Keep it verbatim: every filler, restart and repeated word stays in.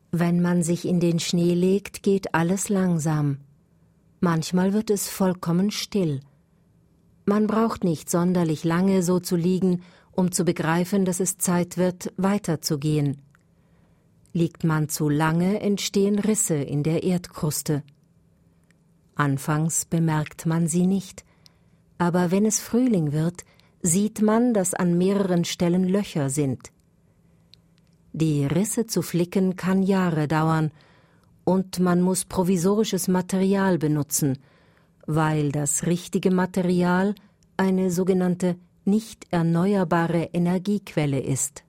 Wenn man sich in den Schnee legt, geht alles langsam. Manchmal wird es vollkommen still. Man braucht nicht sonderlich lange so zu liegen, um zu begreifen, dass es Zeit wird, weiterzugehen. Liegt man zu lange, entstehen Risse in der Erdkruste. Anfangs bemerkt man sie nicht, aber wenn es Frühling wird, sieht man, dass an mehreren Stellen Löcher sind. Die Risse zu flicken kann Jahre dauern, und man muss provisorisches Material benutzen, weil das richtige Material eine sogenannte nicht erneuerbare Energiequelle ist.